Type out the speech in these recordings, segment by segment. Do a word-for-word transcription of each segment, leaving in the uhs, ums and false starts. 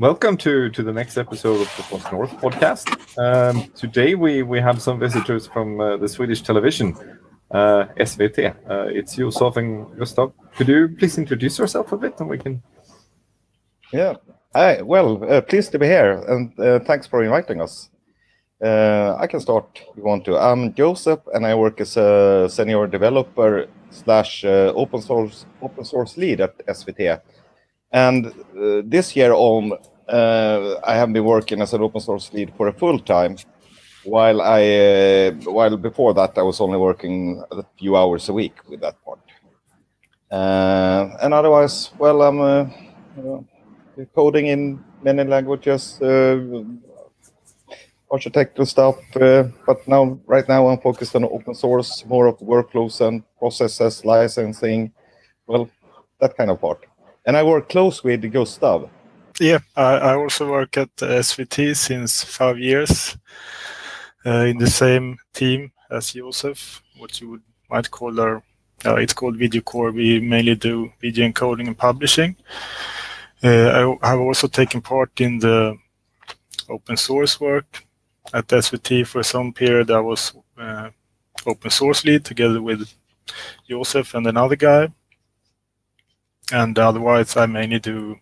Welcome to, to the next episode of the Post North podcast. Um, today we, we have some visitors from uh, the Swedish television, uh, S V T. Uh, it's Josef and Gustav. Could you please introduce yourself a bit and we can... Yeah, hi. Well, uh, pleased to be here and uh, thanks for inviting us. Uh, I can start if you want to. I'm Joseph and I work as a senior developer slash uh, open source open source lead at S V T. And uh, this year on, uh, I have been working as an open source lead for a full time, while I uh, while before that I was only working a few hours a week with that part. Uh, and otherwise, well, I'm uh, uh, coding in many languages, uh, architectural stuff, uh, but now right now I'm focused on open source, more of workflows and processes, licensing, well, that kind of part. And I work close with Gustav. Yeah, I, I also work at S V T since five years uh, in the same team as Joseph, what you would, might call our, uh, it's called Video Core. We mainly do video encoding and publishing. Uh, I have also taken part in the open source work at S V T. For some period I was uh, open source lead together with Joseph and another guy. And otherwise, I mainly do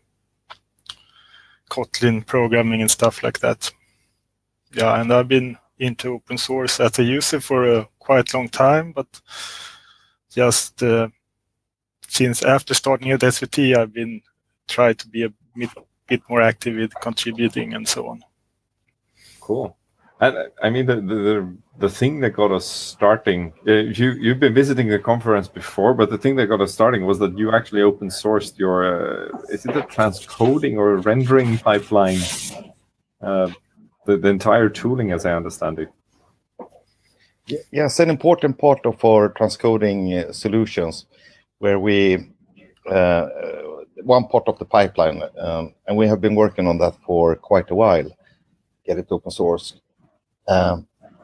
Kotlin programming and stuff like that. Yeah, and I've been into open source as a user for a quite long time, but just uh, since after starting at S V T, I've been trying to be a bit, bit more active with contributing and so on. Cool. And I mean, the the the thing that got us starting, uh, you you've been visiting the conference before, but the thing that got us starting was that you actually open sourced your uh, is it a transcoding or a rendering pipeline, uh, the the entire tooling, as I understand it. Yes, an important part of our transcoding uh, solutions, where we uh, one part of the pipeline, um, and we have been working on that for quite a while. Get it open source. Um,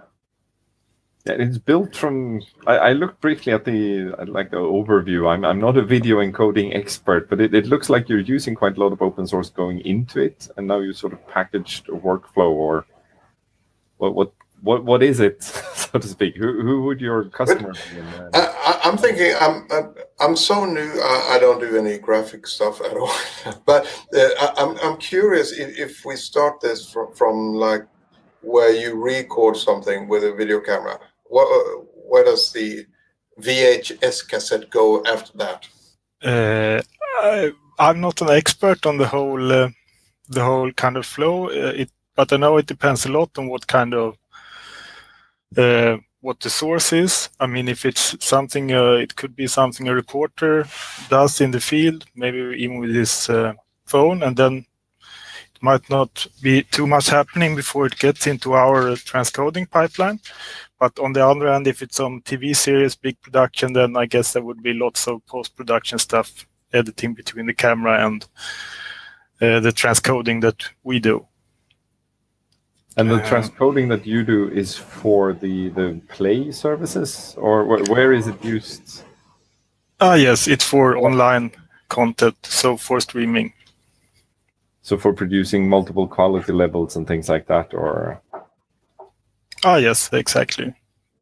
yeah, it's built from. I, I looked briefly at the like the overview. I'm I'm not a video encoding expert, but it, it looks like you're using quite a lot of open source going into it, and now you sort of packaged a workflow, or what what what what is it, so to speak? Who who would your customer be? In, uh, I, I'm thinking. I'm I'm, I'm so new. I, I don't do any graphic stuff at all. But uh, I, I'm I'm curious if, if we start this from from like. Where you record something with a video camera, what, where does the V H S cassette go after that? Uh, I, I'm not an expert on the whole uh, the whole kind of flow, uh, it, but I know it depends a lot on what kind of uh, what the source is. I mean, if it's something, uh, it could be something a reporter does in the field, maybe even with his uh, phone, and then might not be too much happening before it gets into our transcoding pipeline. But on the other hand, if it's on T V series, big production, then I guess there would be lots of post-production stuff, editing between the camera and uh, the transcoding that we do. And the transcoding that you do is for the, the Play services, or wh where is it used? Ah, yes, it's for online content, so for streaming. So for producing multiple quality levels and things like that, or? Ah, yes, exactly.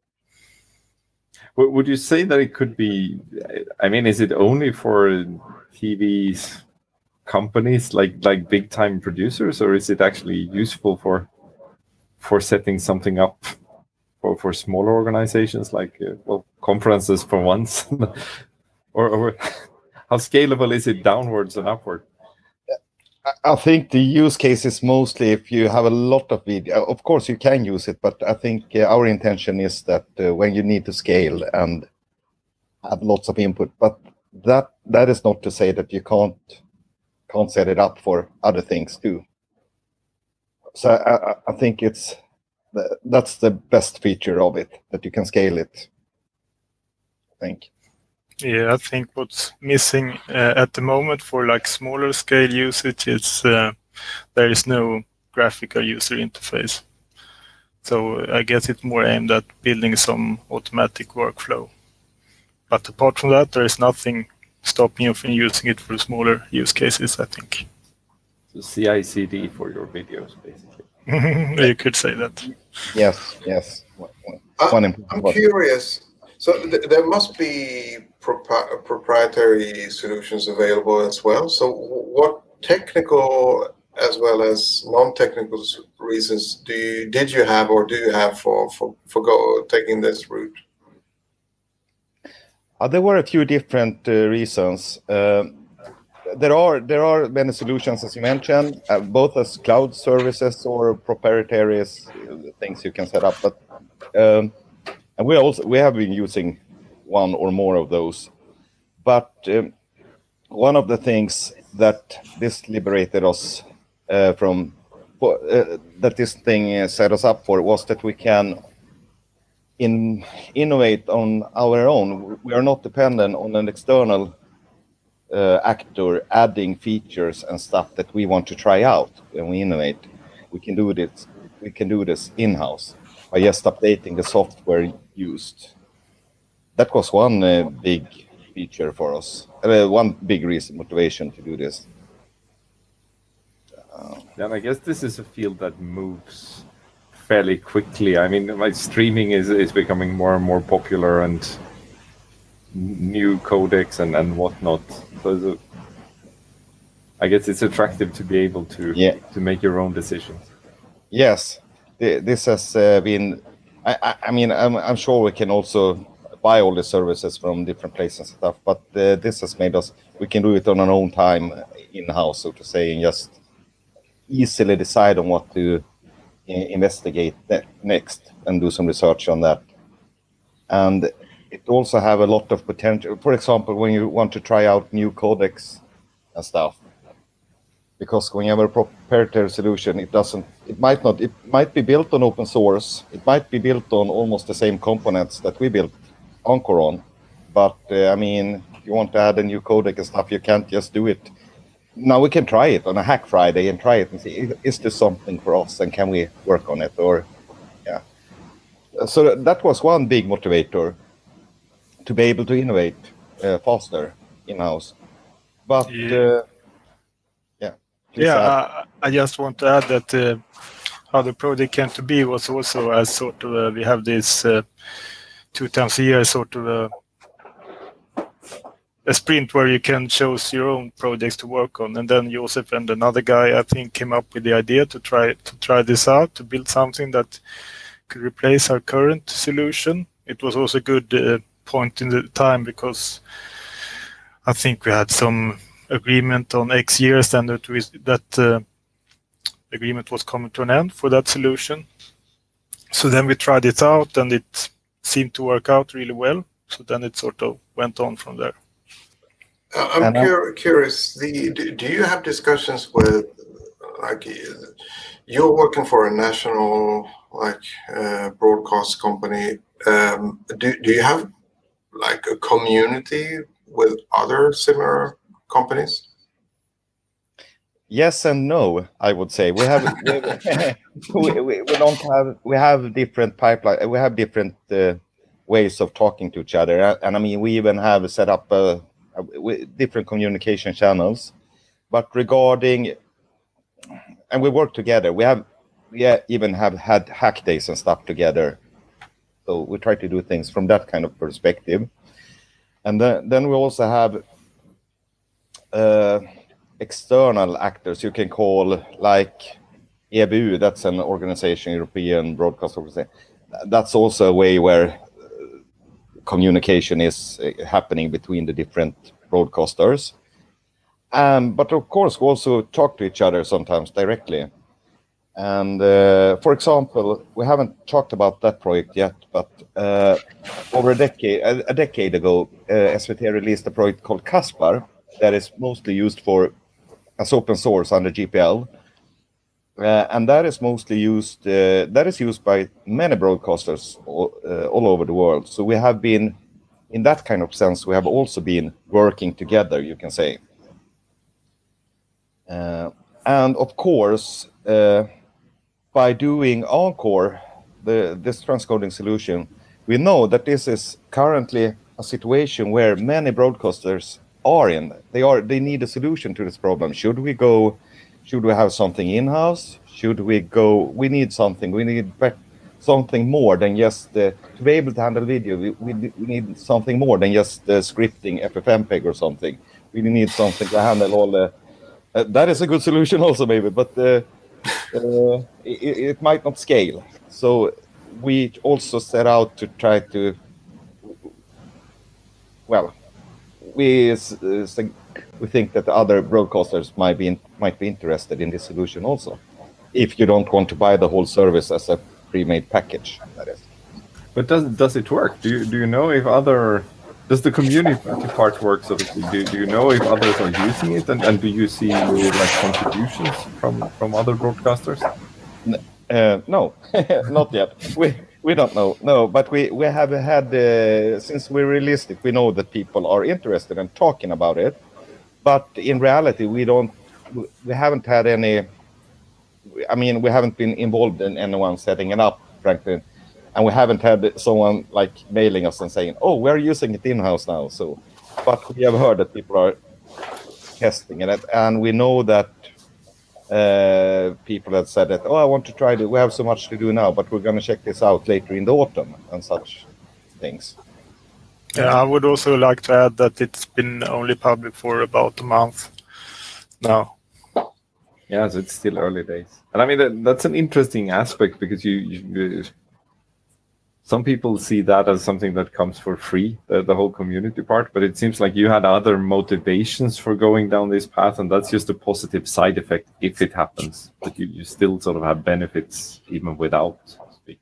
Would you say that it could be, I mean, is it only for T V companies like like big time producers, or is it actually useful for for setting something up for, for smaller organizations like, uh, well, conferences for once? or, or how scalable is it downwards and upward? I think the use case is mostly if you have a lot of video. Of course, you can use it, but I think uh, our intention is that uh, when you need to scale and have lots of input, but that that is not to say that you can't can't set it up for other things too. So I, I think it's that's the best feature of it, that you can scale it, I think. Yeah, I think what's missing uh, at the moment for like smaller scale usage is uh, there is no graphical user interface. So I guess it's more aimed at building some automatic workflow. But apart from that, there is nothing stopping you from using it for smaller use cases, I think. So C I C D for your videos, basically. You could say that. Yes, yes. I, One important I'm part. curious. So th- there must be propri- proprietary solutions available as well. So w- what technical as well as non-technical s- reasons do you did you have or do you have for for for go taking this route? Uh, there were a few different uh, reasons. Uh, there are there are many solutions, as you mentioned, uh, both as cloud services or proprietary uh, things you can set up. But um, and we also we have been using one or more of those. But um, one of the things that this liberated us uh, from, uh, that this thing uh, set us up for, was that we can in innovate on our own. We are not dependent on an external uh, actor adding features and stuff that we want to try out when we innovate. We can do this. We can do this in-house by just updating the software used. That was one uh, big feature for us. Uh, one big reason, motivation to do this. Uh, and I guess this is a field that moves fairly quickly. I mean, like streaming is, is becoming more and more popular, and new codecs and, and whatnot. So the, I guess it's attractive to be able to yeah. to make your own decisions. Yes, this has uh, been. I, I, I mean, I'm, I'm sure we can also buy all the services from different places and stuff, but uh, this has made us. We can do it on our own time in house, so to say, and just easily decide on what to investigate next and do some research on that. And it also have a lot of potential. For example, when you want to try out new codecs and stuff, because when you have a proprietary solution, it doesn't, it might not, it might be built on open source. It might be built on almost the same components that we built Encore on. But uh, I mean, if you want to add a new codec and stuff, you can't just do it. Now we can try it on a Hack Friday and try it and see, is this something for us and can we work on it? Or, yeah. So that was one big motivator, to be able to innovate uh, faster in-house. But, yeah, uh, yeah. Yeah, I, I just want to add that uh, how the project came to be was also as sort of, uh, we have this uh, two times a year sort of a, a sprint where you can choose your own projects to work on. And then Joseph and another guy, I think, came up with the idea to try to try this out, to build something that could replace our current solution. It was also a good uh, point in the time, because I think we had some agreement on X years, and that, we, that uh, agreement was coming to an end for that solution. So then we tried it out, and it seemed to work out really well. So then it sort of went on from there. I'm cur- curious. The do, do you have discussions with, like, you're working for a national like uh, broadcast company? Um, do do you have like a community with other similar companies? Yes and no, I would say. We have we, we, we don't have we have different pipeline. We have different uh, ways of talking to each other, and I mean we even have set up uh, different communication channels. But regarding, and we work together. We have we even have had hack days and stuff together. So we try to do things from that kind of perspective, and then then we also have uh, external actors you can call, like E B U. That's an organization, European Broadcast Organization. That's also a way where communication is happening between the different broadcasters. Um, but of course, we also talk to each other sometimes directly. And uh, for example, we haven't talked about that project yet, but uh, over a decade, a, a decade ago, uh, S V T released a project called Caspar that is mostly used for as open source under G P L. Uh, and that is mostly used, uh, that is used by many broadcasters all, uh, all over the world. So we have been, in that kind of sense, we have also been working together, you can say. Uh, and of course, uh, by doing Encore, the, this transcoding solution, we know that this is currently a situation where many broadcasters are in. They are, they need a solution to this problem. Should we go should we have something in-house? Should we go? We need something. We need something more than just uh, to be able to handle video. We, we, we need something more than just uh, scripting F F mpeg or something. We need something to handle all the. Uh, that is a good solution also, maybe, but uh, uh, it, it might not scale. So we also set out to try to. Well, we uh, we think that other broadcasters might be in, might be interested in this solution also, if you don't want to buy the whole service as a pre-made package. That is. But does does it work? Do you do you know if other does the community part work? So do do you know if others are using it, and, and do you see like contributions from from other broadcasters? Uh, no, not yet. We we don't know. No, but we we have had uh, since we released it, we know that people are interested in talking about it. But in reality, we don't. We haven't had any. I mean, we haven't been involved in anyone setting it up, frankly, and we haven't had someone like mailing us and saying, "Oh, we're using it in-house now." So, but we have heard that people are testing it, and we know that uh, people have said that, "Oh, I want to try it. We have so much to do now, but we're going to check this out later in the autumn," and such things. Yeah, I would also like to add that it's been only public for about a month now. Yeah, so it's still early days, and I mean that, that's an interesting aspect because you, you, some people see that as something that comes for free, the, the whole community part. But it seems like you had other motivations for going down this path, and that's just a positive side effect if it happens. But you, you still sort of have benefits even without. So to speak.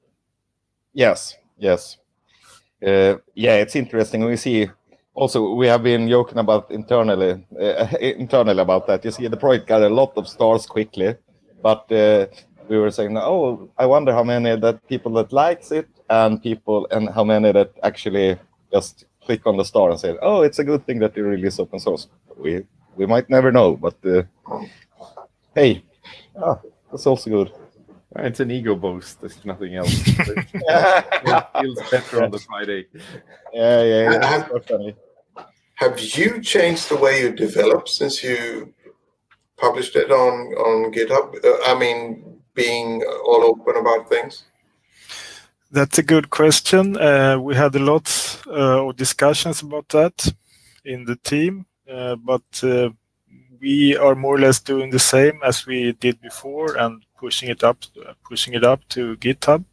Yes, yes, uh, yeah. It's interesting. We see. Also, we have been joking about internally, uh, internally about that. You see, the project got a lot of stars quickly, but uh, we were saying, "Oh, I wonder how many that people that likes it, and people, and how many that actually just click on the star and say, oh, it's a good thing that you release open source." We we might never know, but uh, hey, ah, that's also good. It's an ego boost. There's nothing else. It feels better on the Friday. Yeah, yeah, yeah. Have, have you changed the way you develop since you published it on, on GitHub? Uh, I mean, being all open about things? That's a good question. Uh, we had a lot uh, of discussions about that in the team, uh, but uh, we are more or less doing the same as we did before and pushing it up, pushing it up to GitHub.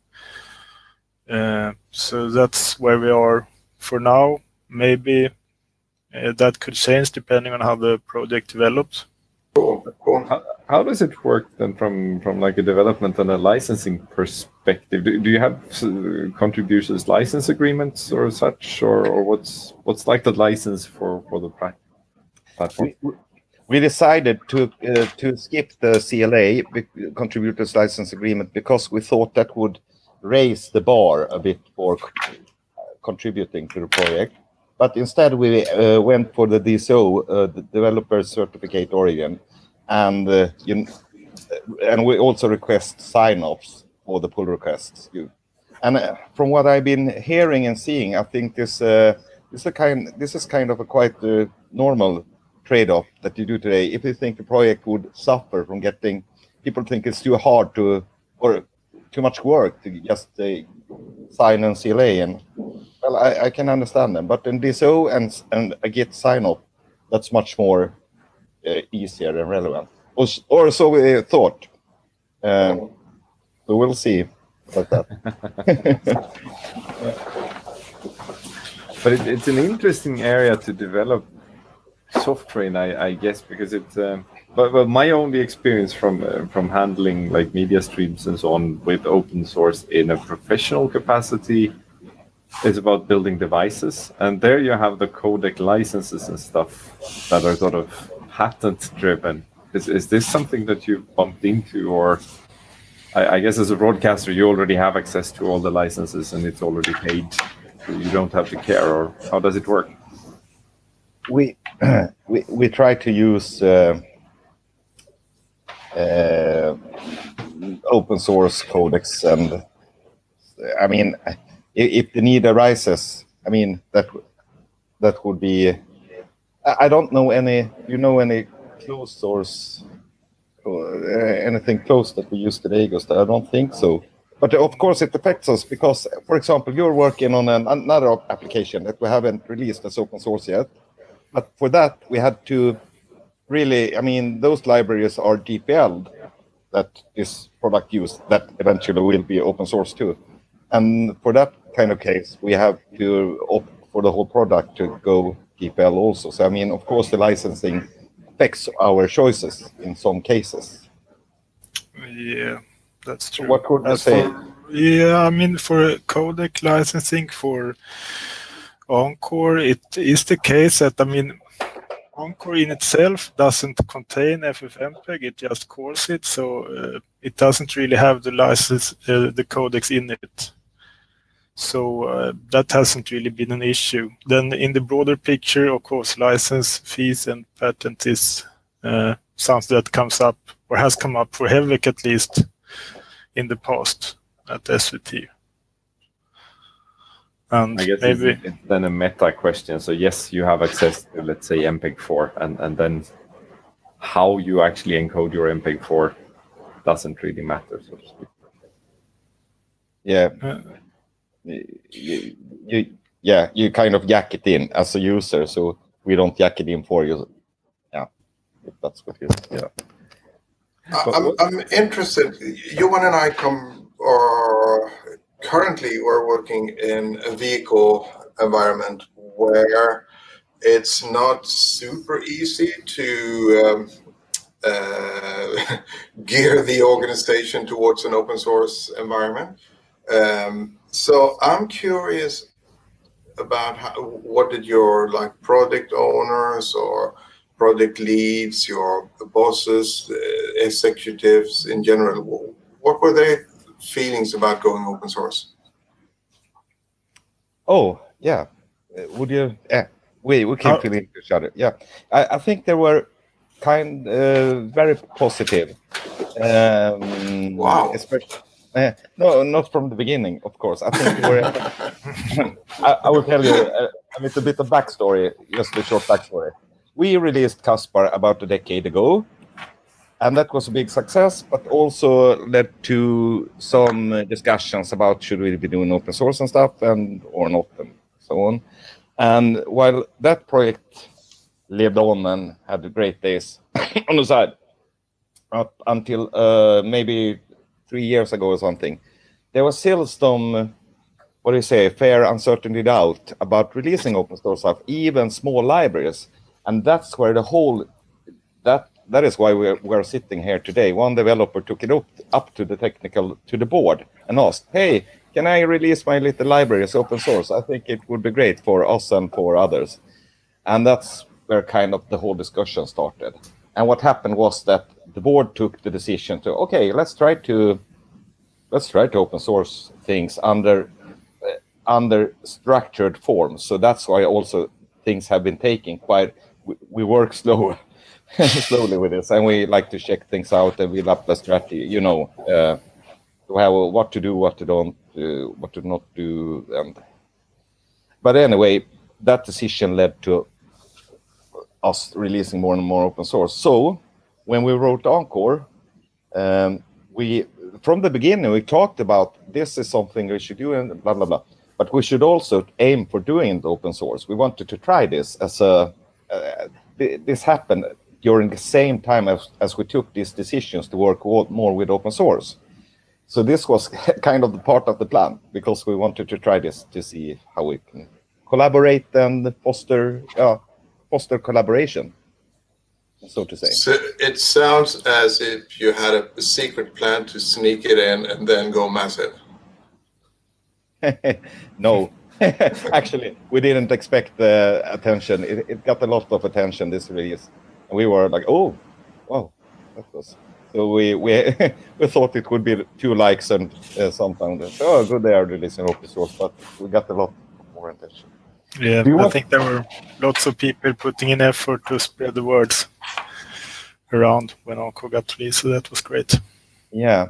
Uh, so that's where we are for now. Maybe uh, that could change depending on how the project develops. Cool, cool. How, how does it work then from, from like a development and a licensing perspective? Do, do you have uh, contributors license agreements or such, or, or what's what's like the license for, for the platform? We, we decided to uh, to skip the C L A, contributors license agreement, because we thought that would raise the bar a bit for contributing to the project. But instead, we uh, went for the D S O, uh, the Developer Certificate Origin, and uh, you, and we also request sign-offs for the pull requests. You, and uh, from what I've been hearing and seeing, I think this uh, this a kind this is kind of a quite uh, normal trade-off that you do today. If you think the project would suffer from getting, people think it's too hard to or too much work to just uh, sign and C L A, and well, I, I can understand them, but in D S O and and a Git sign off, that's much more uh, easier and relevant, or, or so we thought. Um, so we'll see about that. But it, it's an interesting area to develop software in, I, I guess, because it's. Um, but, but my only experience from uh, from handling like media streams and so on with open source in a professional capacity is about building devices, and there you have the codec licenses and stuff that are sort of patent driven. Is is this something that you bumped into, or I, I guess as a broadcaster you already have access to all the licenses and it's already paid, so you don't have to care, or how does it work? We we we try to use uh, uh, open source codecs, and I mean, if the need arises, I mean that that would be. I don't know any. You know any closed source uh, anything close that we use today, Gustav. I don't think so. But of course, it affects us because, for example, you're working on an, another application that we haven't released as open source yet. But for that, we had to really, I mean, those libraries are D P L'd that this product used that eventually will be open source too. And for that kind of case, we have to opt for the whole product to go D P L also. So, I mean, of course, the licensing affects our choices in some cases. Yeah, that's true. What would you As say? for- yeah, I mean, for codec licensing for Encore, it is the case that, I mean, Encore in itself doesn't contain F F mpeg, it just calls it, so uh, it doesn't really have the license, uh, the codecs in it. So uh, that hasn't really been an issue. Then in the broader picture, of course, license fees and patent is uh, something that comes up, or has come up for Hevec at least in the past at S V T. And I guess maybe it's, it's then a meta question. So yes, you have access to, let's say, M P E G four, and, and then how you actually encode your M P E G four doesn't really matter, so to speak. Yeah. uh, You, you, you, yeah, you kind of jack it in as a user, so we don't jack it in for you. Yeah, if that's what you, yeah. I- I'm, I'm interested. Johan and I come or currently we're working in a vehicle environment where it's not super easy to um, uh, gear the organization towards an open source environment. Um, so I'm curious about how, what did your like product owners or project leads, your bosses, uh, executives in general, what were their feelings about going open source? Oh, yeah. Uh, Would you? Yeah, we we can Uh, fill in each other. Yeah, I, I think they were kind, uh, very positive. Um, Wow. Especially, uh, no, not from the beginning, of course. I think they were. I, I will tell you a, a little bit of backstory, just a short backstory. We released Caspar about a decade ago, and that was a big success, but also led to some uh, discussions about should we be doing open source and stuff, and or not, and so on. And while that project lived on and had great days on the side, up until uh, maybe three years ago or something, there was still some, uh, what do you say, fair uncertainty doubt about releasing open source stuff, even small libraries. And that's where the whole, that that is why we're, we're sitting here today. One developer took it up, up to the technical, to the board and asked, hey, can I release my little library as open source? I think it would be great for us and for others. And that's where kind of the whole discussion started. And what happened was that the board took the decision to, okay, let's try to, let's try to open source things under, uh, under structured forms. So that's why also things have been taking quite, we, we work slow, slowly with this, and we like to check things out and build up the strategy, you know, uh, to have what to do, what to don't, uh, what to not do. And but anyway, that decision led to us releasing more and more open source. So when we wrote Encore, um, we from the beginning we talked about this is something we should do and blah blah blah. But we should also aim for doing it open source. We wanted to try this as a. Uh, this happened during the same time as, as we took these decisions to work more with open source. So this was kind of the part of the plan, because we wanted to try this to see how we can collaborate and foster uh, foster collaboration, so to say. So it sounds as if you had a, a secret plan to sneak it in and then go massive. No, actually, we didn't expect the attention. It, it got a lot of attention, this release. And we were like, oh, wow, that was... So we we, we thought it would be two likes and uh, something. Oh, good, they are releasing open source, but we got a lot more attention. Yeah, Do you I want- think there were lots of people putting in effort to spread the words around when Encore got released, so that was great. Yeah.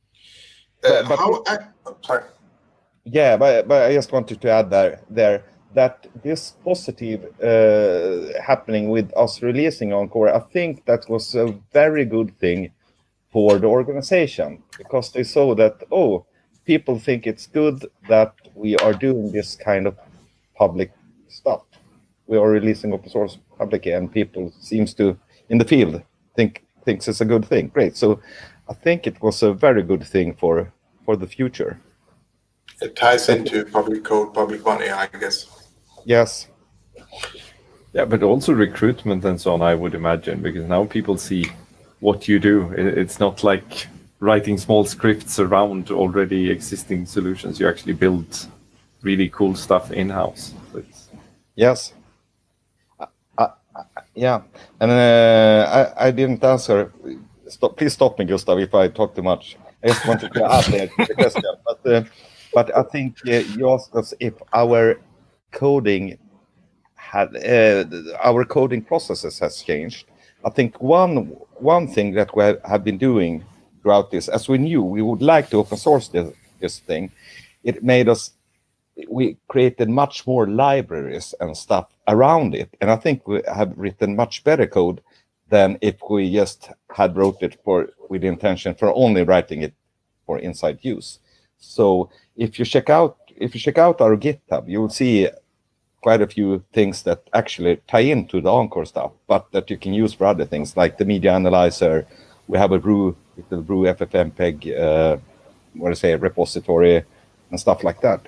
Uh, But- but- how? I, oh, sorry. Yeah, but, but I just wanted to add there, there that this positive uh, happening with us releasing Encore, I think that was a very good thing for the organization, because they saw that, oh, people think it's good that we are doing this kind of public stuff. We are releasing open source publicly, and people seems to, in the field, think thinks it's a good thing. Great. So I think it was a very good thing for for the future. It ties into public code, public money, I guess. Yes. Yeah, but also recruitment and so on, I would imagine, because now people see what you do. It's not like writing small scripts around already existing solutions. You actually build really cool stuff in-house. So it's... Yes. Uh, uh, yeah. And uh, I, I didn't answer. Stop, please stop me, Gustav, if I talk too much. I just wanted to add there to the question. But, uh, but I think uh, you asked us if our coding had uh, our coding processes has changed. I think one one thing that we have been doing throughout this, as we knew we would like to open source this, this thing, it made us, we created much more libraries and stuff around it. And I think we have written much better code than if we just had wrote it for with the intention for only writing it for inside use. So if you check out if you check out our GitHub, you will see quite a few things that actually tie into the Encore stuff, but that you can use for other things, like the media analyzer. We have a brew, little brew FFmpeg, uh, what do I say, repository and stuff like that.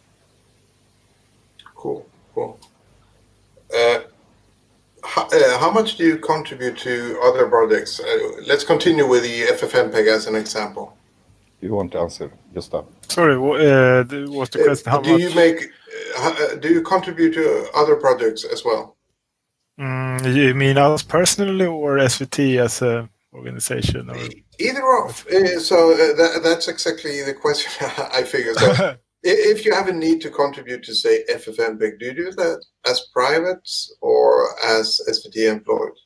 Cool, cool. Uh, how, uh, how much do you contribute to other projects? Uh, let's continue with the FFmpeg as an example. Do you want to answer, Gustav? Sorry, uh, what's the question? How uh, do much? you make? Uh, do you contribute to other projects as well? Mm, you mean us personally, or S V T as a organization? Or? Either of. Uh, so uh, that, that's exactly the question I figured. So if you have a need to contribute to, say, FFmpeg, do you do that as private or as S V T employed?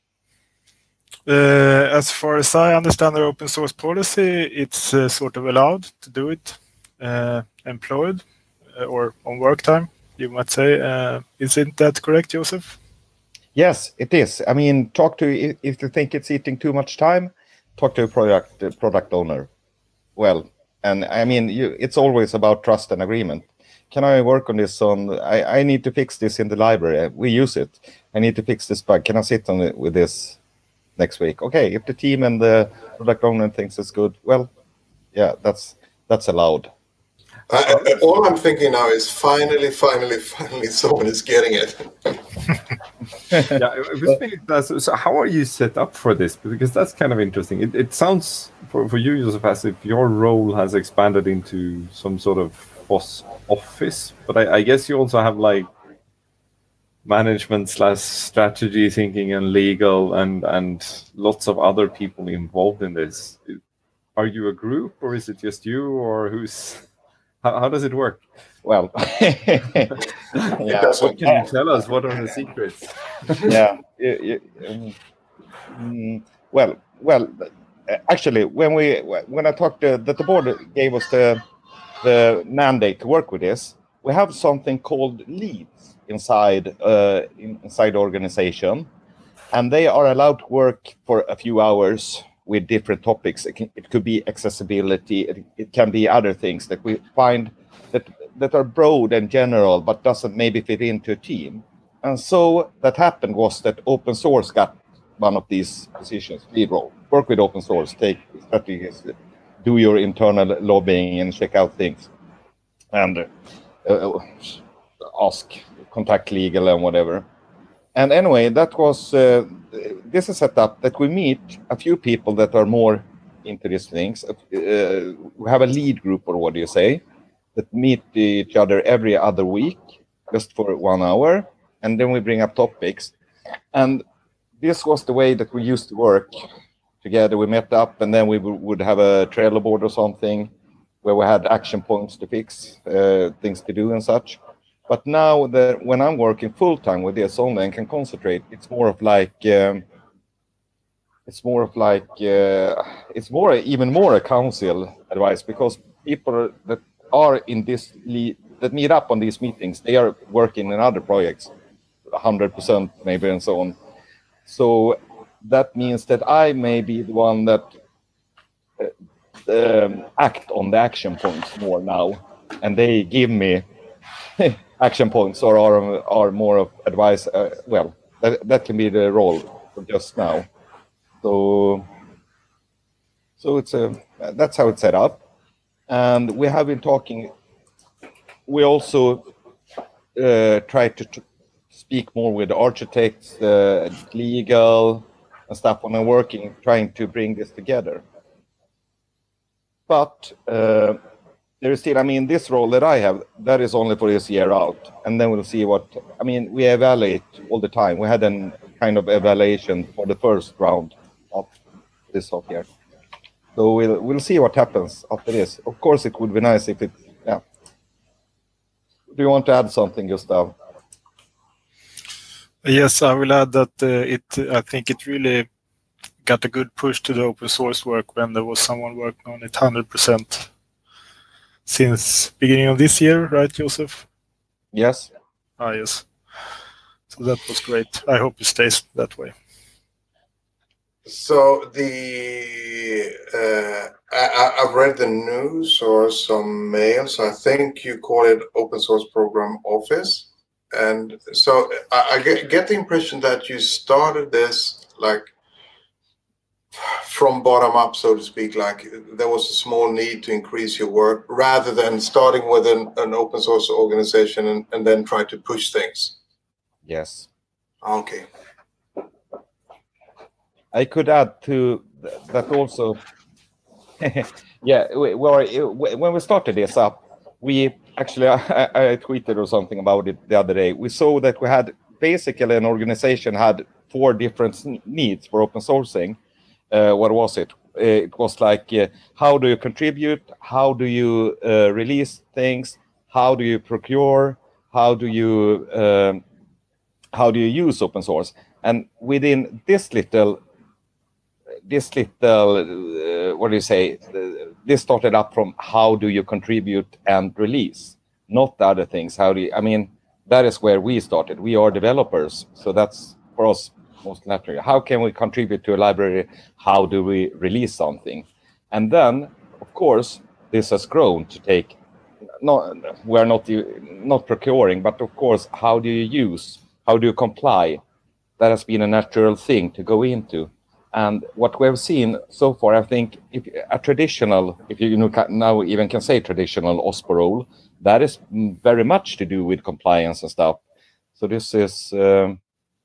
Uh, as far as I understand their open source policy, it's uh, sort of allowed to do it uh, employed uh, or on work time, you might say. Uh, isn't that correct, Joseph? Yes, it is. I mean, talk to, if you think it's eating too much time, talk to a product uh, product owner. Well, and I mean, you, it's always about trust and agreement. Can I work on this on, I, I need to fix this in the library. We use it. I need to fix this bug. Can I sit on it with this next week? Okay, if the team and the product owner thinks it's good, well, yeah, that's that's allowed. Uh, all I'm thinking now is finally, finally, finally, someone is getting it. Yeah, it was, so how are you set up for this? Because that's kind of interesting. It, it sounds for, for you, Joseph, as if your role has expanded into some sort of boss office, but I, I guess you also have like management slash strategy thinking and legal and and lots of other people involved in this. Are you a group, or is it just you, or who's how, how does it work? Well, yeah. What can you tell us? What are the secrets? Yeah. You, you, um, well, well, actually, when we when I talked to, that the board gave us the the mandate to work with this, we have something called leads inside uh, inside the organization, and they are allowed to work for a few hours with different topics. It, can, it could be accessibility, it, it can be other things that we find that that are broad and general, but doesn't maybe fit into a team. And so that happened was that open source got one of these positions, lead role. Work with open source, take strategies, do your internal lobbying and check out things, and uh, ask, contact legal and whatever. And anyway, that was, uh, this is set up that we meet a few people that are more into these things. Uh, we have a lead group, or what do you say, that meet each other every other week, just for one hour. And then we bring up topics. And this was the way that we used to work together. We met up, and then we would have a Trello board or something where we had action points to fix, uh, things to do and such. But now that when I'm working full time with this only and can concentrate, it's more of like um, it's more of like uh, it's more even more a council advice, because people that are in this lead, that meet up on these meetings, they are working in other projects, one hundred percent maybe, and so on. So that means that I may be the one that uh, um, act on the action points more now, and they give me action points or are, are more of advice. Uh, well, that, that can be the role for just now. So, so it's a, that's how it's set up. And we have been talking, we also uh, try to t speak more with architects, uh, legal and stuff when I'm working, trying to bring this together. But uh, there is still, I mean, this role that I have, that is only for this year out. And then we'll see what, I mean, we evaluate all the time. We had a kind of evaluation for the first round of this half year. So we'll, we'll see what happens after this. Of course, it would be nice if it, yeah. Do you want to add something, Gustav? Yes, I will add that uh, it. I think it really got a good push to the open source work when there was someone working on it one hundred percent since beginning of this year, right, Joseph? Yes. Ah, yes. So that was great. I hope it stays that way. So the uh, I, I've read the news or some mails. I think you call it Open Source Program Office. And so I, I get, get the impression that you started this like from bottom up, so to speak, like there was a small need to increase your work rather than starting with an, an open source organization and, and then try to push things. Yes. Okay. I could add to that also. Yeah, we, we, when we started this up, we actually, I, I tweeted or something about it the other day. We saw that we had basically an organization had four different needs for open sourcing. Uh, what was it? It was like, uh, how do you contribute? How do you uh, release things? How do you procure? How do you um, how do you use open source? And within this little, this little, uh, what do you say? This started up from how do you contribute and release, not the other things. How do you, I mean, that is where we started. We are developers, so that's for us most naturally. How can we contribute to a library? How do we release something? And then, of course, this has grown to take, not, we're not, not procuring, but of course, how do you use? How do you comply? That has been a natural thing to go into. And what we've seen so far, I think, if a traditional, if you, you know, now even can say traditional O S P O role, that is very much to do with compliance and stuff. So this is, um,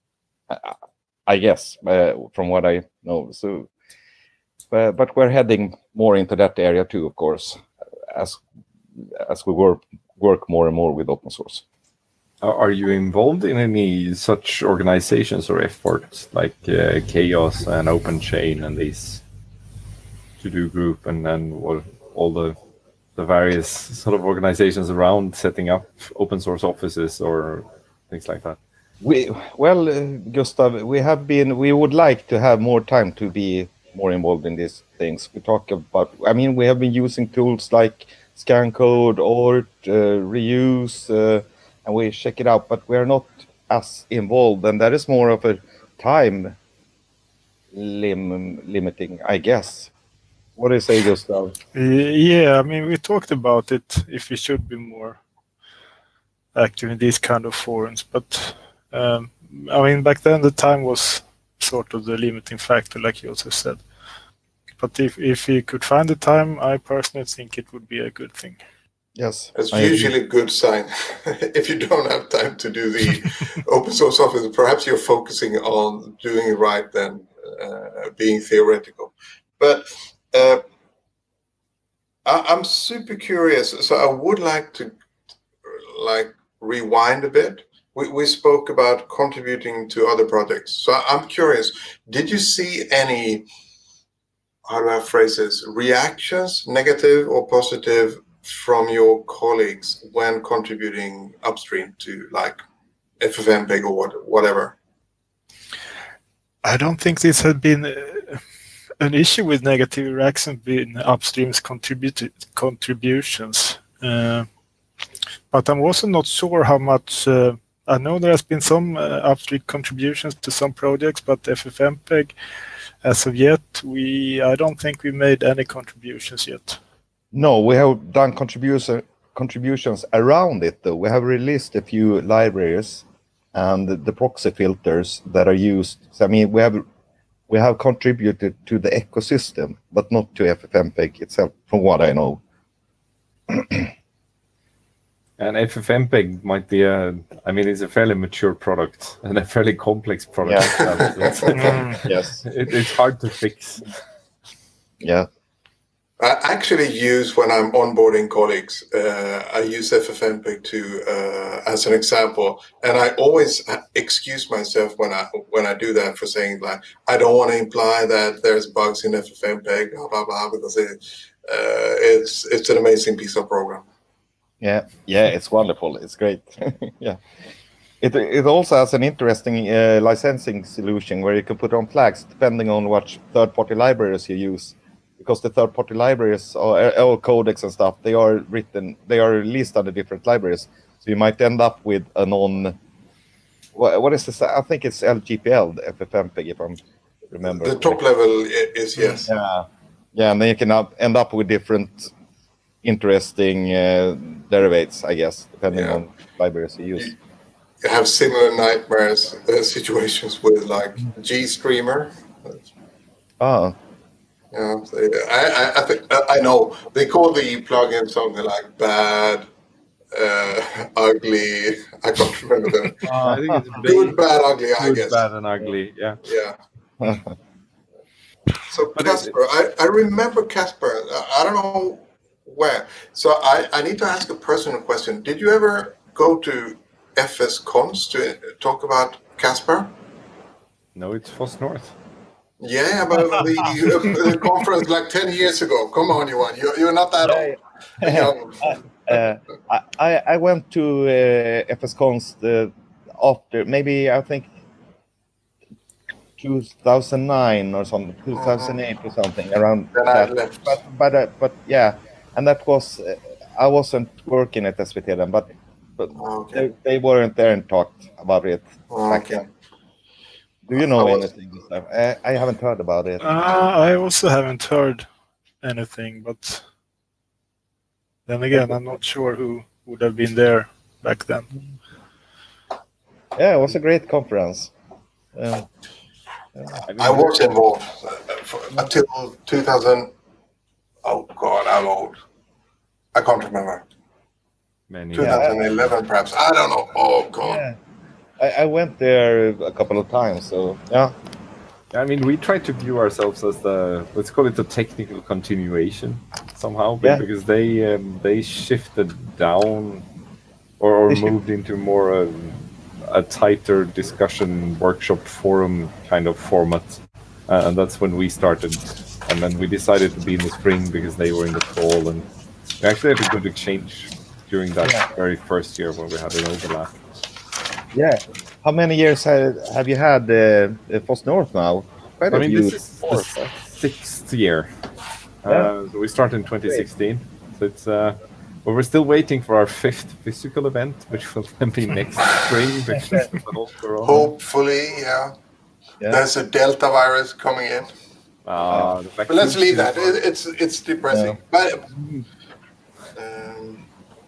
I guess, uh, from what I know. So, uh, but we're heading more into that area too, of course, as as we work work more and more with open source. Are you involved in any such organizations or efforts like uh, Chaos and OpenChain and these to-do group and then what, all the the various sort of organizations around setting up open source offices or things like that? We well, uh, Gustav, we have been. We would like to have more time to be more involved in these things. We talk about. I mean, we have been using tools like ScanCode, Ort, uh, Reuse. Uh, And we check it out, but we're not as involved, and that is more of a time lim limiting, I guess. What do you say, Gustav? Yeah, I mean, we talked about it, if we should be more active in these kind of forums, but um, I mean, back then the time was sort of the limiting factor, like you also said. But if, if we could find the time, I personally think it would be a good thing. Yes. It's usually a good sign. If you don't have time to do the open source office, perhaps you're focusing on doing it right than uh, being theoretical. But uh, I, I'm super curious. So I would like to like rewind a bit. We, we spoke about contributing to other projects. So I'm curious, did you see any, how do I phrase this, reactions, negative or positive, from your colleagues when contributing upstream to like F F mpeg or what, whatever? I don't think this has been uh, an issue with negative reactions in upstream's contributed contributions. Uh, but I'm also not sure how much. Uh, I know there has been some uh, upstream contributions to some projects, but F F mpeg, as of yet, we I don't think we made any contributions yet. No, we have done contribution contributions around it though. We have released a few libraries and the, the proxy filters that are used. So, I mean, we have we have contributed to the ecosystem, but not to F F mpeg itself, from what I know. And F F mpeg might be a, I mean, it's a fairly mature product and a fairly complex product. Yeah. Yes. It, it's hard to fix. Yeah. I actually use, when I'm onboarding colleagues, uh, I use F F mpeg to uh, as an example, and I always excuse myself when I when I do that for saying like I don't want to imply that there's bugs in F F mpeg, blah blah blah, because it, uh, it's it's an amazing piece of program. Yeah, yeah, it's wonderful. It's great. Yeah, it it also has an interesting uh, licensing solution where you can put on flags depending on what third-party libraries you use. Because the third-party libraries or, or codecs and stuff, they are written, they are released under different libraries. So you might end up with a non. What, what is this? I think it's L G P L, the F F mpeg, if I remember. The top level is yes. Yeah, yeah, and then you can end up with different interesting uh, derivatives, I guess, depending Yeah. on libraries you use. You have similar nightmares uh, situations with like GStreamer. Ah. Yeah, so, I, I, I think I know they call the plugin something like bad, uh, ugly. I can't remember them. Uh, I think it's Good, bad, ugly. I good, guess. bad, and ugly. Yeah. Yeah. So But Casper, I, I remember Casper. I don't know where. So I, I need to ask a personal question. Did you ever go to F S Cons to talk about Casper? No, it's F O S North. Yeah, but the, the conference like ten years ago. Come on, Johan. You're, you're not that old. Young. uh, I, I went to uh, F S Cons the, after, maybe I think two thousand nine or something, two thousand eight or something, around Then I that. left. But, but, uh, but yeah, and that was, uh, I wasn't working at S V T then, but, but Okay. they, they weren't there and talked about it back Okay. then. Do you know I was- anything? Gustav? I, I haven't heard about it. Uh, I also haven't heard anything, but then again, I'm not sure who would have been there back then. Yeah, it was a great conference. Um, I, mean, I was involved uh, for, until two thousand. Oh God, I'm old. I can't remember. many. two thousand eleven, perhaps. I don't know. Oh God. yeah. I, I went there a couple of times, so yeah. I mean, we try to view ourselves as the, let's call it the technical continuation somehow, Yeah. because they um, they shifted down or, or They shift- moved into more um, a tighter discussion workshop forum kind of format, uh, and that's when we started. And then we decided to be in the spring because they were in the fall, and we actually had a good exchange during that Yeah. very first year when we had an overlap. Yeah. How many years have, have you had uh, F O S North now? Quite I a mean, few. this is the North, huh? sixth year. Yeah. Uh, so we started in twenty sixteen. So it's, uh, but we're still waiting for our fifth physical event, which will then be next spring because of all corona. Hopefully, yeah. Yeah. There's a Delta virus coming in. Uh, the But let's vaccine- leave that. It, it's it's depressing. But um,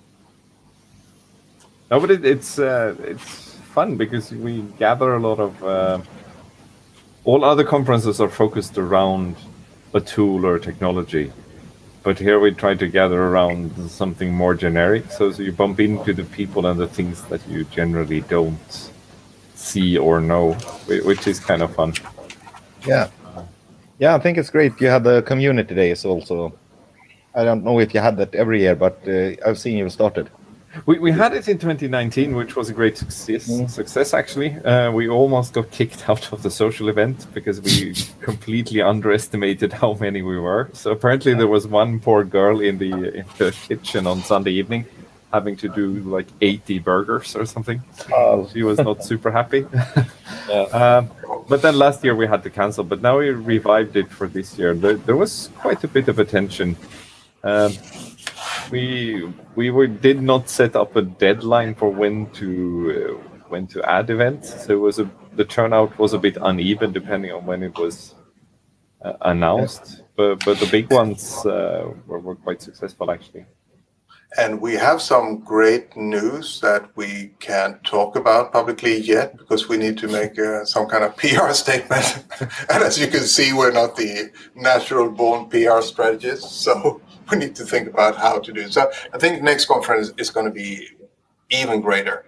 No, but it, it's uh, it's fun because we gather a lot of. Uh, all other conferences are focused around a tool or a technology, but here we try to gather around something more generic. So, so you bump into the people and the things that you generally don't see or know, whi- which is kind of fun. Yeah. Yeah, I think it's great. You had the community days also. I don't know if you had that every year, but uh, I've seen you started. We, we had it in twenty nineteen, which was a great success. Mm. Success actually. Uh, we almost got kicked out of the social event because we completely underestimated how many we were. So apparently there was one poor girl in the in the kitchen on Sunday evening, having to do like eighty burgers or something. Oh. She was not super happy. Yeah. Um, but then last year we had to cancel. But now we revived it for this year. There, there was quite a bit of attention. Um, we we were did not set up a deadline for when to uh, when to add events. So it was a the turnout was a bit uneven depending on when it was uh, announced. But but the big ones uh, were, were quite successful actually. And we have some great news that we can't talk about publicly yet because we need to make uh, some kind of P R statement. And as you can see, we're not the natural-born P R strategists, so we need to think about how to do it. So I think next conference is going to be even greater.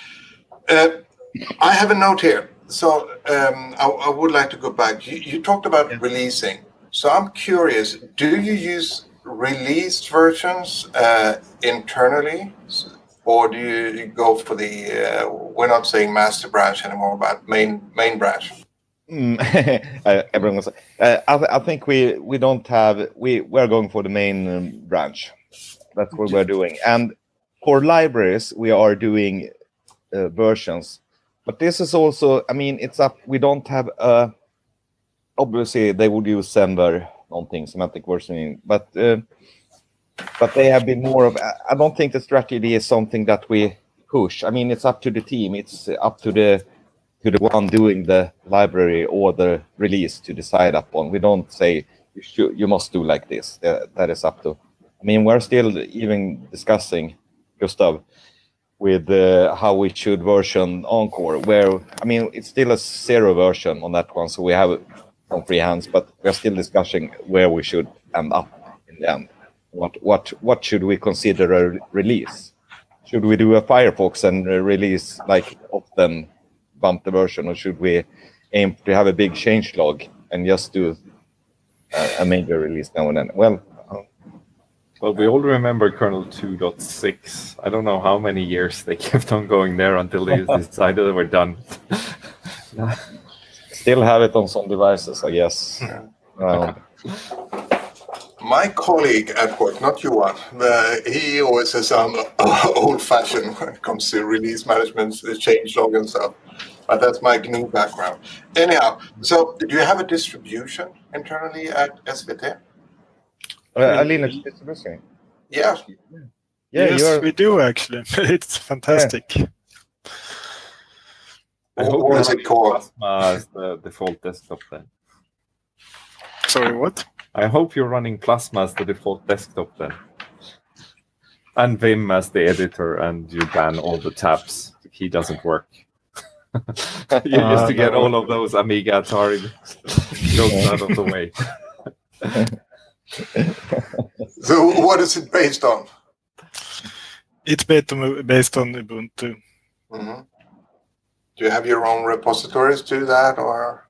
Uh, I have a note here. So um, I, I would like to go back. You, you talked about yeah. releasing. So I'm curious, do you use released versions uh, internally, or do you go for the uh, we're not saying master branch anymore, but main main branch? Mm, everyone was, uh, I, th I think we we don't have we we're going for the main um, branch. That's what we're doing. And for libraries we are doing uh, versions, but this is also, I mean, it's up, we don't have uh obviously they would use Semver on things, semantic versioning, but uh, but they have been more of, I don't think the strategy is something that we push. I mean, it's up to the team, it's up to the to the one doing the library or the release to decide upon. We don't say you should, you must do like this. That, that is up to, I mean, we're still even discussing, Gustav, with uh, how we should version Encore, where, I mean, it's still a zero version on that one, so we have on free hands, but we're still discussing where we should end up in the end. What what what should we consider a release? Should we do a Firefox and a release like often bump the version, or should we aim to have a big change log and just do a, a major release now and then? Well, uh, well, we all remember kernel two point six. I don't know how many years they kept on going there until they decided they were done. Still have it on some devices, I guess. Um, My colleague at work, not you one, uh, he always says I'm old-fashioned when it comes to release management, the change log and stuff. But that's my G N U background. Anyhow, so do you have a distribution internally at S V T? Uh, a Linux distribution? Yeah. Yeah, yes, you're... we do actually. It's fantastic. Yeah. I hope what is it called? Plasma as the default desktop then. Sorry, what? I hope you're running Plasma as the default desktop then. And Vim as the editor, and you ban all the tabs. The key doesn't work. You uh, used to get no. all of those Amiga Atari jokes out of the way. So what is it based on? It's based on, based on Ubuntu. Mm-hmm. Do you have your own repositories to that, or?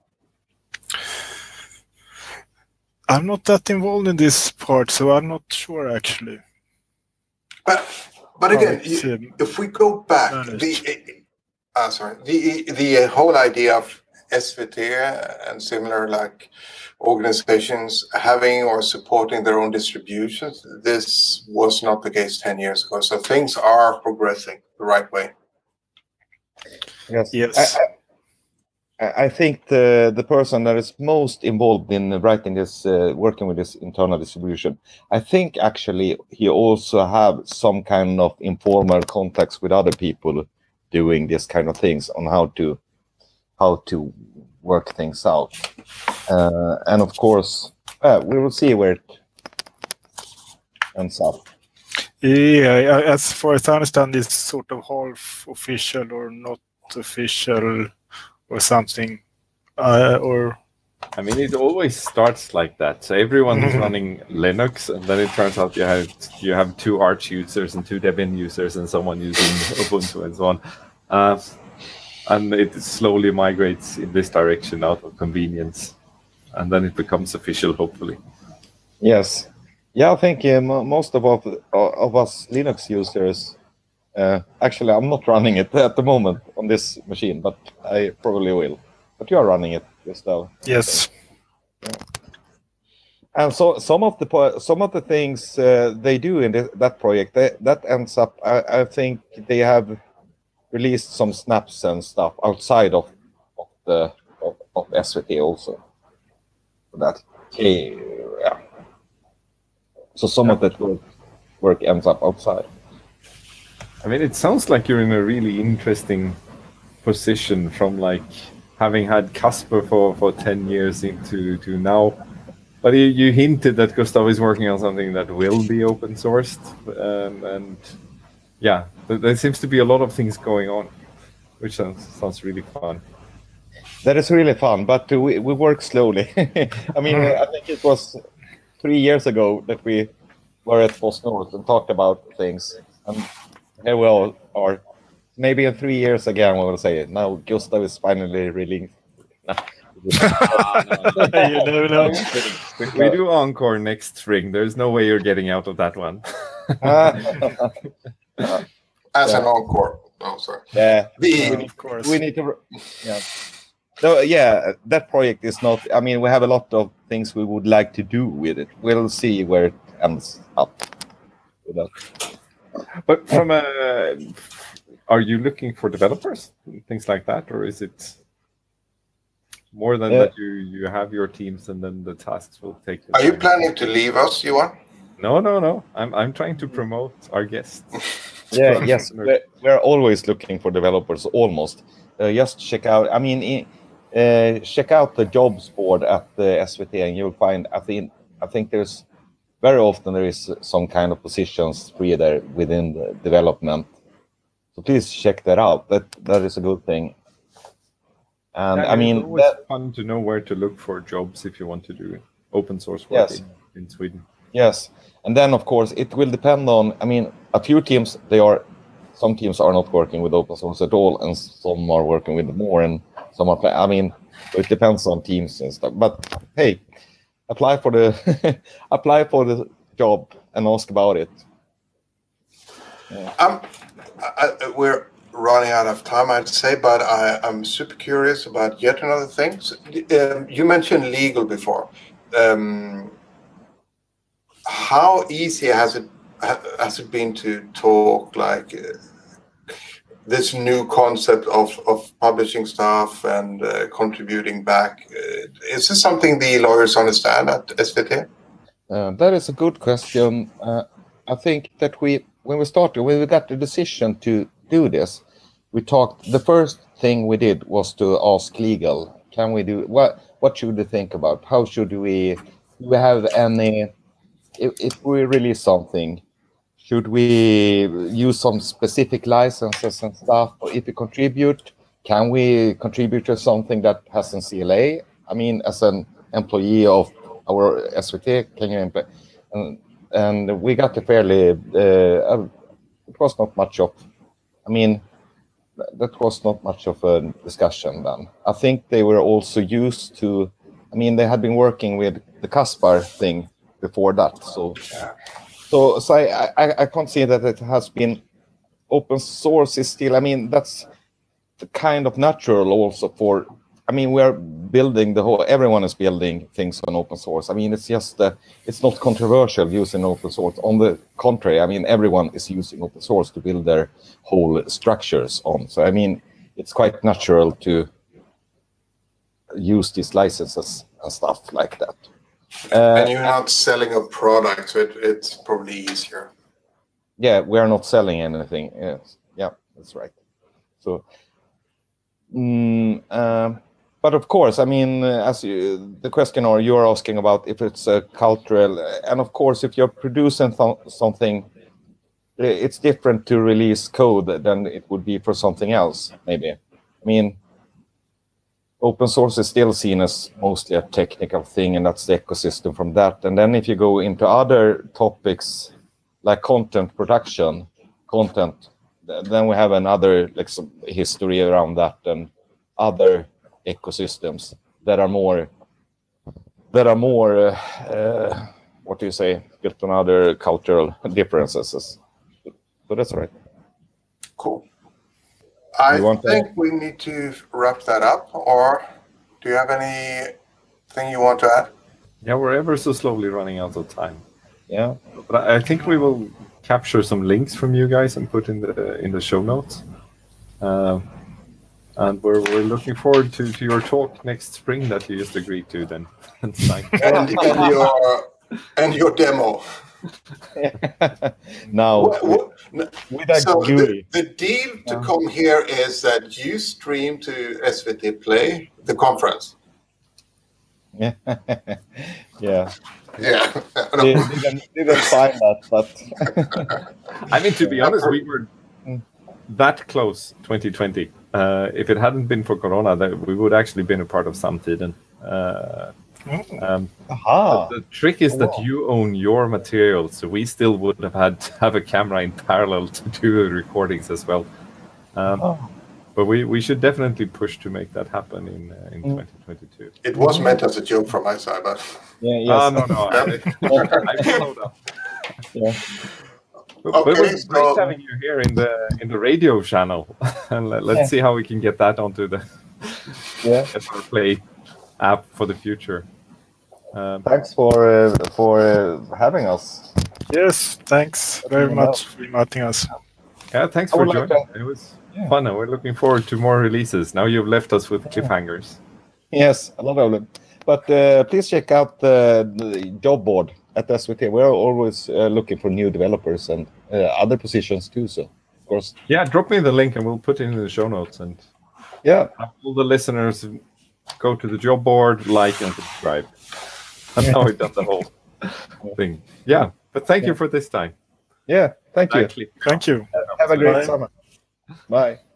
I'm not that involved in this part, so I'm not sure actually. But but again, you, um, if we go back, the uh, sorry, the the whole idea of S V T and similar like organizations having or supporting their own distributions, this was not the case ten years ago. So things are progressing the right way. Yes. Yes. I, I think the the person that is most involved in writing this, uh, working with this internal distribution, I think actually he also have some kind of informal contacts with other people doing this kind of things on how to how to work things out. Uh, and of course, uh, we will see where it ends up. Yeah, as far as I understand, it's sort of half official or not official or something, uh, or I mean, it always starts like that. So everyone is running Linux, and then it turns out you have you have two Arch users and two Debian users, and someone using Ubuntu and so on, uh, and it slowly migrates in this direction out of convenience, and then it becomes official, hopefully. Yes, yeah, I think uh, most of of, of us Linux users. Uh, actually, I'm not running it at the moment on this machine, but I probably will. But you are running it, Gustav. Yes. Yeah. And so some of the some of the things uh, they do in the, that project, they, that ends up. I, I think they have released some snaps and stuff outside of, of the of, of S V T also. That okay, yeah. So some yeah. of that work work ends up outside. I mean, it sounds like you're in a really interesting position from like having had Casper for, for ten years into to now. But you, you hinted that Gustav is working on something that will be open sourced. Um, and yeah, there, there seems to be a lot of things going on, which sounds, sounds really fun. That is really fun, but we, we work slowly. I mean, I think it was three years ago that we were at PostNord and talked about things. And here we all are. Maybe in three years again, we will say, now Gustav is finally released. You never know. If we do Encore next spring, there's no way you're getting out of that one. As an Encore. Oh, sorry. Yeah, The, we, Of course. we need to. Yeah. So yeah, that project is not. I mean, we have a lot of things we would like to do with it. We'll see where it ends up. With that. But from a, are you looking for developers, things like that, or is it more than Uh, that you you have your teams and then the tasks will take? the are you time? planning to leave us, Johan? No, no, no. I'm I'm trying to promote our guests. Yeah, yes, we're, we're always looking for developers. Almost. Uh, just check out. I mean, i- uh, check out the jobs board at the S V T, and you'll find. I think. I think there's very often there is some kind of positions free there within the development. So please check that out. That that is a good thing. And Yeah, I it's mean, always that, fun to know where to look for jobs if you want to do open source work Yes. in, in Sweden. yes, and then of course it will depend on. I mean, a few teams they are. Some teams are not working with open source at all, and some are working with more, and some are. I mean, it depends on teams and stuff. But hey, apply for the apply for the job and ask about it. Um, I, I, we're running out of time, I'd say, but I, I'm super curious about yet another thing. So, um, you mentioned legal before. Um, how easy has it ha- has it been to talk like uh, this new concept of, of publishing stuff and uh, contributing back? Uh, is this something the lawyers understand at S V T? Uh, that is a good question. Uh, I think that we, when we started, when we got the decision to do this, we talked. The first thing we did was to ask legal: Can we do what? What should we think about? How should we? Do we have any? If, if we release something, should we use some specific licenses and stuff? Or if we contribute, can we contribute to something that has an C L A? I mean, as an employee of our S V T, can you employ? And, and we got a fairly, uh, it was not much of, I mean, that was not much of a discussion then. I think they were also used to, I mean, they had been working with the Caspar thing before that. So, so, so I, I, I can't say that it has been open source is still, I mean, that's the kind of natural also for, I mean, we are building the whole, everyone is building things on open source. I mean, it's just, uh, it's not controversial using open source. On the contrary, I mean, everyone is using open source to build their whole structures on. So, I mean, it's quite natural to use these licenses and stuff like that. Uh, And you're not selling a product, so it, it's probably easier. Yeah, we are not selling anything. Yes. Yeah, that's right. So, mm, um, but of course, I mean, uh, as you, the question or you're asking about if it's a cultural, and of course, if you're producing th- something, it's different to release code than it would be for something else, maybe. I mean, open source is still seen as mostly a technical thing, and that's the ecosystem from that. And then if you go into other topics like content production, content, then we have another like some history around that and other ecosystems that are more that are more uh, uh, what do you say, built on other cultural differences. So that's right. Cool. I You want to- think we need to wrap that up, or do you have anything you want to add? Yeah, we're ever so slowly running out of time. Yeah. But I I think we will capture some links from you guys and put in the in the show notes. Uh, and we're we're looking forward to, to your talk next spring that you just agreed to then. And, and your and your demo. Now, What- what- with that so G U I. the, the deal to Yeah. come here is that you stream to S V T Play the conference. Yeah. Yeah. Yeah. They didn't, didn't find that, but I mean, to be honest, we were that close twenty twenty. Uh, if it hadn't been for Corona, that we would actually been a part of Samtiden. Uh, um, aha. the trick is that Wow. you own your material, so we still would have had to have a camera in parallel to do the recordings as well. Um, Oh. But we, we should definitely push to make that happen in uh, in Mm. twenty twenty-two. It was meant as a joke from my side, but Yeah, yes. Ah, no, no, I, I followed up. Yeah. But, but it Okay, was great so- having you here in the in the radio channel, and let, let's Yeah. see how we can get that onto the Yeah. S R Play app for the future. Um, Thanks for uh, for uh, having us. Yes, thanks very you know. much for inviting us. yeah, thanks I for would like joining. It was Yeah. fun, and we're looking forward to more releases. Now you've left us with cliffhangers. Yes, a lot of them. But uh, please check out the, the job board at S V T. We're always uh, looking for new developers and uh, other positions too. So, of course, Yeah, drop me the link, and we'll put it in the show notes. And yeah, have all the listeners go to the job board, like, and subscribe. That's how we've done the whole thing. Yeah, but thank you for this time. yeah. Thank you. Actually. Thank you. Have a great Bye. summer. Bye.